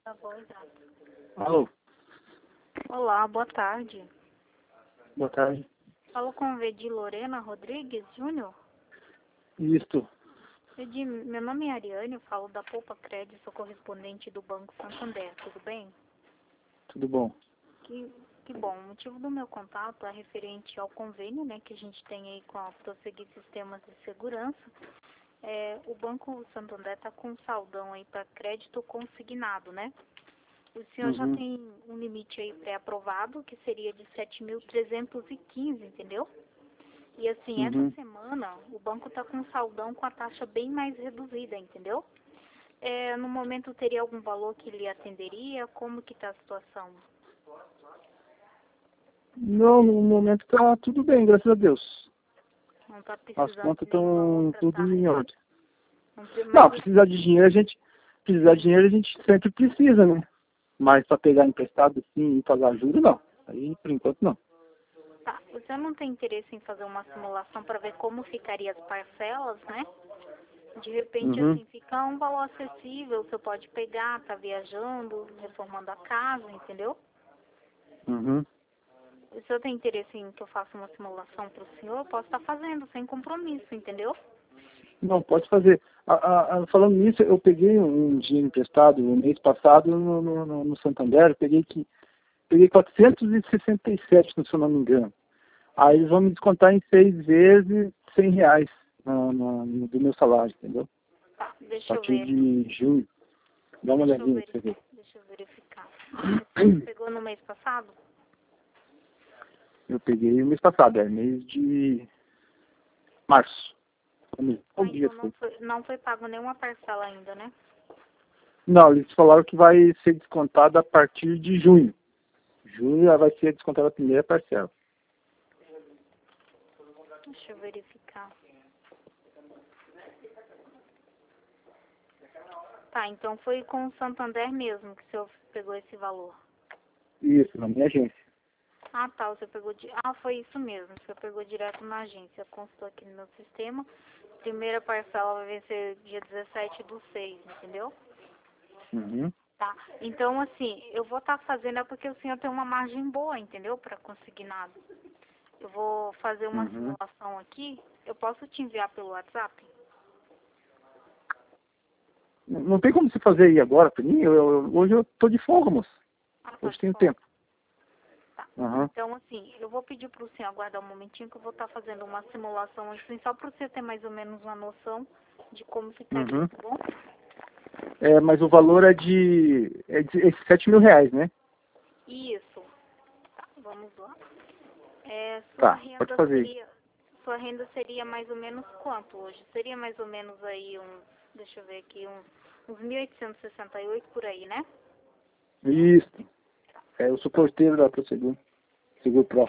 Tá bom, exato. Alô, Olá, boa tarde. boa tarde. Falo com o Vedi Lorena Rodrigues Júnior. Isto, Vedi, meu nome é Ariane, eu falo da Poupa Crédito, sou correspondente do Banco Santander, tudo bem? tudo bom? Que bom. O motivo do meu contato é referente ao convênio, né, que a gente tem aí com a Prosseguir Sistemas de Segurança. O Banco Santander está com um saldão aí para crédito consignado, né? O senhor já Uhum. tem um limite aí pré-aprovado, que seria de 7.315, entendeu? E assim, essa Uhum. semana o banco está com um saldão com a taxa bem mais reduzida, entendeu? No momento teria algum valor que lhe atenderia? Como que está a situação? Não, no momento tá tudo bem, graças a Deus. Não está As precisando contas de nenhuma estão outra, tudo tá? em ordem. Mas Não, precisar de dinheiro a gente sempre precisa, né? Mas para pegar emprestado assim e pagar juros, não. Aí, por enquanto, não. tá, o senhor não tem interesse em fazer uma simulação para ver como ficaria as parcelas, né? De repente, Uhum. assim, fica um valor acessível, você pode pegar, tá viajando, reformando a casa, entendeu? Uhum. Se o senhor tem interesse em que eu faça uma simulação para o senhor, eu posso estar fazendo, sem compromisso, entendeu? Não, pode fazer. Falando nisso, eu peguei um dinheiro emprestado no mês passado no Santander, peguei 467, se eu não me engano. Aí eles vão me descontar em 6 vezes R$ 100 do meu salário, entendeu? Tá, A deixa eu partir ver aqui. de junho. Dá uma olhadinha pra você ver. Deixa eu verificar. Você pegou no mês passado? Eu peguei o mês passado, mês de março. Ah, Qual dia então foi? não foi pago nenhuma parcela ainda, né? Não, eles falaram que vai ser descontado a partir de junho. Junho já vai ser descontada a primeira parcela. Deixa eu verificar. Tá, então foi com o Santander mesmo que o senhor pegou esse valor. Isso, na minha agência. Ah, tá, você pegou foi isso mesmo, você pegou direto na agência, constou aqui no meu sistema. Primeira parcela vai vencer dia 17/6, entendeu? Uhum. Tá, então assim, eu vou estar fazendo, é porque o senhor tem uma margem boa, entendeu? Para conseguir nada. Eu vou fazer uma Uhum. simulação aqui, eu posso te enviar pelo WhatsApp? Não tem como você fazer aí agora pra mim? Hoje eu tô de folga, moço. Ah, tá Hoje de tenho folga. tempo. Tá. Uhum. Então, assim, eu vou pedir para o senhor aguardar um momentinho que eu vou estar fazendo uma simulação assim, só para você ter mais ou menos uma noção de como ficaria, Uhum. tá bom? Mas o valor é de 7 mil reais, né? Isso. Tá, vamos lá. Tá, pode fazer aí. Sua renda seria mais ou menos quanto hoje? Seria mais ou menos aí deixa eu ver aqui, uns 1.868 por aí, né? Isso. Eu sou porteiro da Prossegur. Seguro Pro.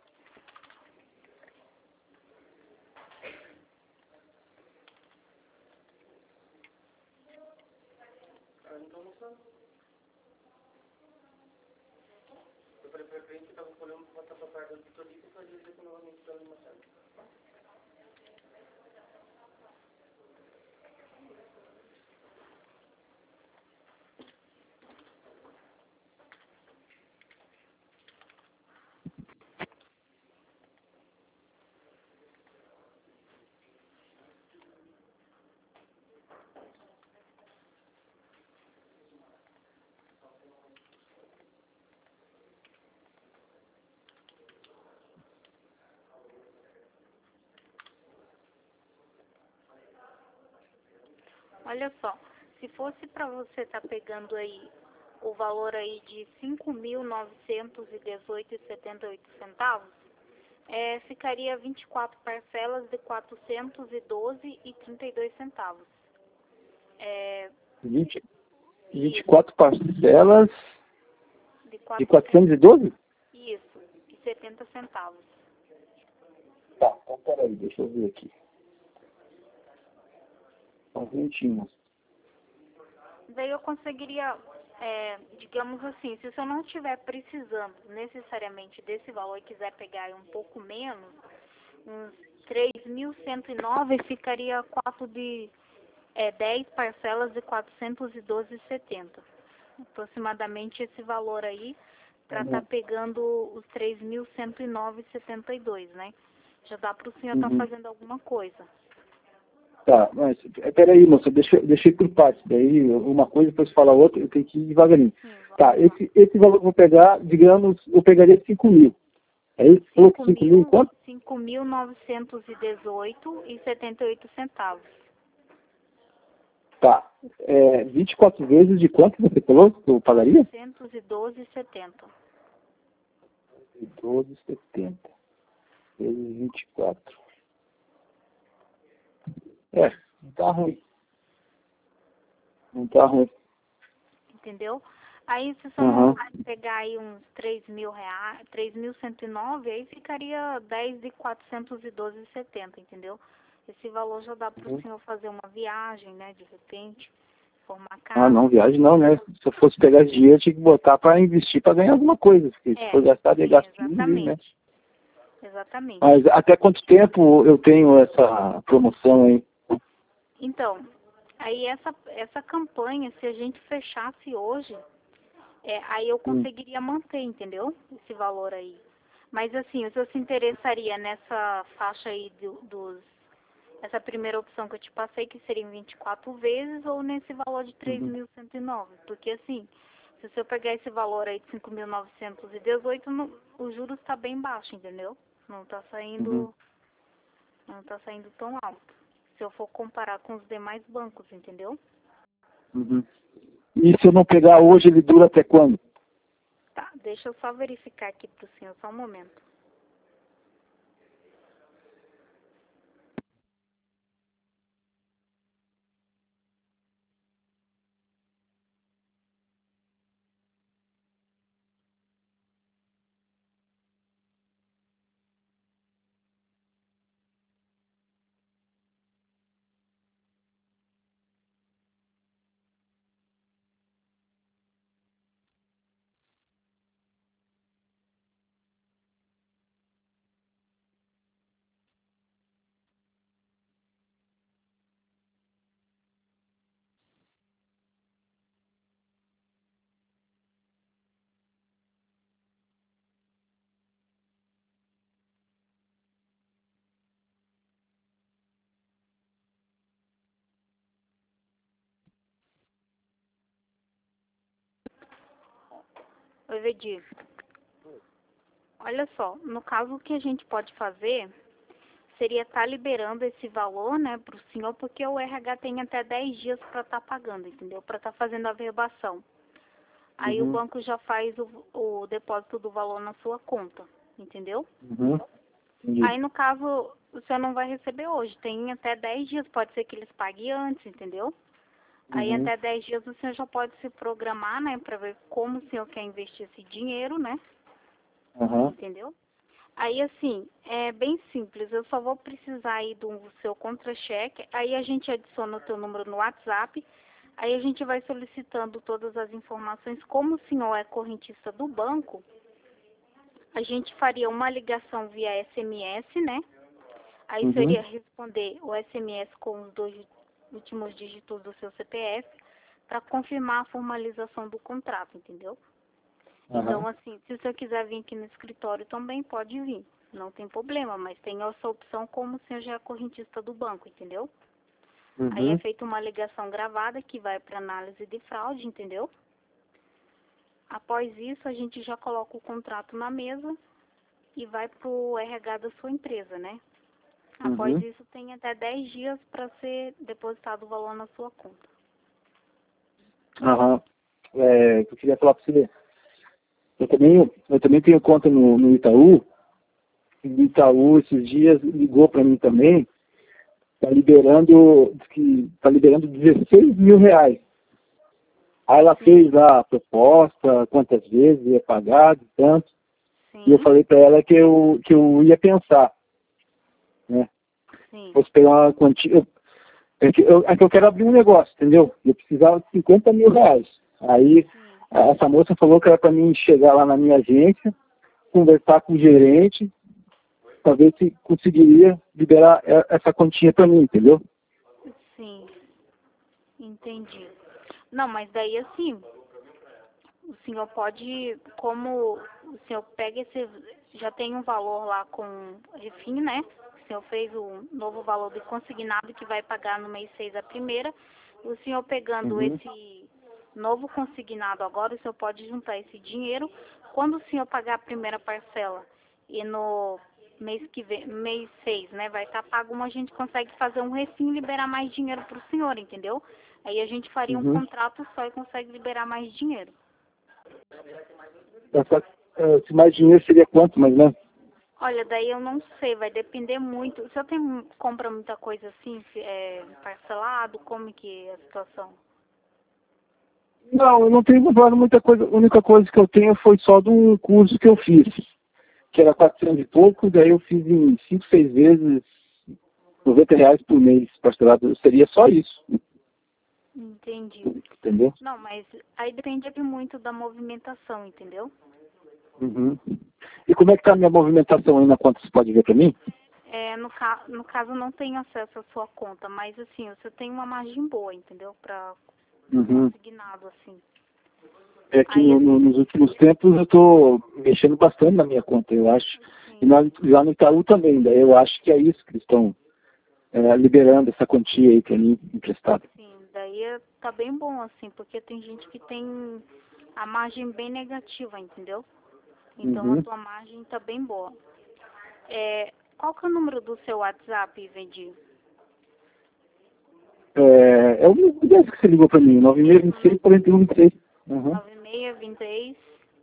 Olha só, se fosse para você estar pegando aí o valor aí de 5.918,78 centavos, ficaria 24 parcelas de 412,32 centavos. 20, Isso, 24 parcelas de de 400, 412? isso, e 70 centavos. Tá, então peraí, deixa eu ver aqui. Só um minutinho, moço. Daí eu conseguiria, digamos assim, se o senhor não estiver precisando necessariamente desse valor e quiser pegar aí um pouco menos, uns 3.109, ficaria 10 parcelas de 412,70. Aproximadamente esse valor aí, para estar pegando os 3.109,72, né? Já dá para o senhor estar fazendo alguma coisa. Tá, mas peraí, moça, deixei por partes. Daí uma coisa, depois fala outra, eu tenho que ir devagarinho. Sim, Tá, esse valor que eu vou pegar, digamos, eu pegaria 5 mil. É isso? 5 mil quanto? 5.918,78 centavos. Tá. 24 vezes de quanto você falou que eu pagaria? 112,70. 12,70 vezes 24. Não tá ruim. Não tá ruim. Entendeu? Aí se você não pegar aí uns 3.000 reais, 3.109, aí ficaria 10.412,70, entendeu? Esse valor já dá para o senhor fazer uma viagem, né, de repente, formar casa. Não, viagem não, né? Se eu fosse pegar esse dinheiro, eu tinha que botar para investir, para ganhar alguma coisa. Porque se for gastar, eu gasto exatamente. Né? Exatamente. Mas até quanto tempo eu tenho essa promoção aí? Então, aí essa campanha, se a gente fechasse hoje, aí eu conseguiria manter, entendeu? Esse valor aí. Mas assim, o senhor se interessaria nessa faixa aí essa primeira opção que eu te passei, que seriam 24 vezes, ou nesse valor de 3.109? Porque assim, se o senhor pegar esse valor aí de 5.918, o juros está bem baixo, entendeu? Não está saindo, não tá saindo tão alto. Se eu for comparar com os demais bancos, entendeu? E se eu não pegar hoje, ele dura até quando? Tá, deixa eu só verificar aqui pro senhor, só um momento. Oi, Vedir. Olha só, no caso, o que a gente pode fazer seria estar liberando esse valor, né, para o senhor, porque o RH tem até 10 dias para estar pagando, entendeu? Para estar fazendo a verbação. Aí o banco já faz o depósito do valor na sua conta, entendeu? Aí, no caso, o senhor não vai receber hoje, tem até 10 dias, pode ser que eles paguem antes, entendeu? Aí, até 10 dias, o senhor já pode se programar, né, para ver como o senhor quer investir esse dinheiro, né? Entendeu? Aí, assim, é bem simples. Eu só vou precisar aí do seu contra-cheque. Aí a gente adiciona o teu número no WhatsApp. Aí a gente vai solicitando todas as informações. Como o senhor é correntista do banco, a gente faria uma ligação via SMS, né? Aí seria responder o SMS com os 2 últimos dígitos do seu CPF para confirmar a formalização do contrato, entendeu? Então, assim, se o senhor quiser vir aqui no escritório também, pode vir. Não tem problema, mas tem essa opção como o senhor já é correntista do banco, entendeu? Aí é feita uma ligação gravada que vai para análise de fraude, entendeu? Após isso, a gente já coloca o contrato na mesa e vai para o RH da sua empresa, né? Após isso, tem até 10 dias para ser depositado o valor na sua conta. Eu queria falar para você. Eu também tenho conta no Itaú. O Itaú, esses dias, ligou para mim também. Está liberando 16 mil reais. Aí ela fez lá a proposta, quantas vezes ia pagar, de tanto. E eu falei para ela que eu ia pensar, né? Fosse pegar uma quantia. É que eu quero abrir um negócio, entendeu? Eu precisava de 50 mil reais. Aí essa moça falou que era para mim chegar lá na minha agência, conversar com o gerente, para ver se conseguiria liberar essa quantia para mim, entendeu? Sim, entendi. Não, mas daí assim, senhor pode, como o senhor pega esse, já tem um valor lá com refim, né? O senhor fez o novo valor do consignado que vai pagar no mês 6 a primeira. O senhor pegando esse novo consignado agora, o senhor pode juntar esse dinheiro. Quando o senhor pagar a primeira parcela e no mês que vem, mês 6, né, vai estar pago, a gente consegue fazer um refim e liberar mais dinheiro para o senhor, entendeu? Aí a gente faria um contrato só e consegue liberar mais dinheiro. Se mais dinheiro seria quanto, mais ou menos? Olha, daí eu não sei, vai depender muito. O senhor compra muita coisa assim, parcelado? Como que é a situação? Não, eu não tenho comprado muita coisa. A única coisa que eu tenho foi só de um curso que eu fiz, que era 400 e pouco, daí eu fiz em 5, 6 vezes, R$ 90 por mês parcelado. Seria só isso. Entendi. Entendeu? Não, mas aí depende muito da movimentação, entendeu? E como é que está a minha movimentação aí na conta? Você pode ver para mim? No caso, eu não tenho acesso à sua conta, mas assim, você tem uma margem boa, entendeu? Para consignado, assim. É que Aí, nos últimos tempos eu estou mexendo bastante na minha conta, eu acho. sim. E lá no Itaú também, daí eu acho que é isso que eles estão liberando essa quantia aí para mim emprestada. Sim, daí tá bem bom, assim, porque tem gente que tem a margem bem negativa, entendeu? Então a tua margem tá bem boa. Qual que é o número do seu WhatsApp, Vendi? É o mesmo que você ligou para mim, 9626-4126. 9626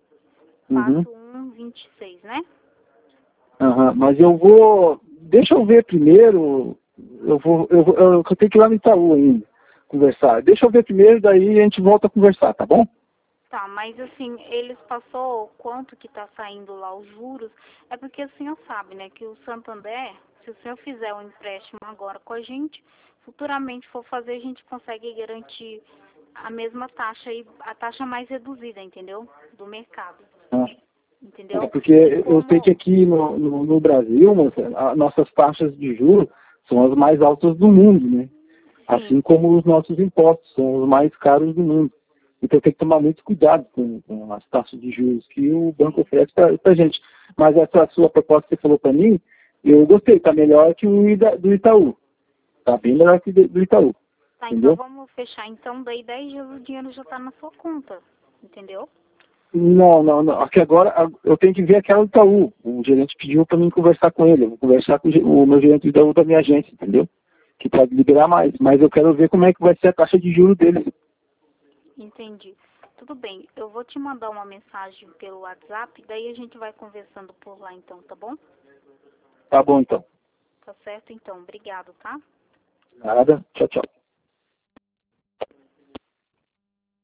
4126, né? Mas eu vou. Deixa eu ver primeiro. Eu tenho que ir lá no Itaú ainda conversar. Deixa eu ver primeiro, daí a gente volta a conversar, tá bom? Tá, mas assim, eles passou quanto que tá saindo lá os juros? É porque o senhor sabe, né, que o Santander, se o senhor fizer um empréstimo agora com a gente, futuramente for fazer, a gente consegue garantir a mesma taxa e a taxa mais reduzida, entendeu? Do mercado. Entendeu? Porque eu sei que aqui no Brasil, moça, nossas taxas de juros são as mais altas do mundo, né? Assim como os nossos impostos são os mais caros do mundo. Então tem que tomar muito cuidado com as taxas de juros que o banco oferece para a gente. Mas essa sua proposta que você falou para mim, eu gostei, está melhor que o do Itaú. Está bem melhor que do Itaú. Tá, entendeu? então vamos fechar. Então, daí 10 dias o dinheiro já tá na sua conta, entendeu? Não. Aqui agora eu tenho que ver aquela do Itaú. O gerente pediu para mim conversar com ele. Eu vou conversar com o meu gerente do Itaú da minha agência, entendeu? Que pode liberar mais. Mas eu quero ver como é que vai ser a taxa de juros dele. Entendi. Tudo bem. Eu vou te mandar uma mensagem pelo WhatsApp, daí a gente vai conversando por lá então, tá bom? Tá bom, então. Tá certo, então. Obrigado, tá? Nada. Tchau, tchau.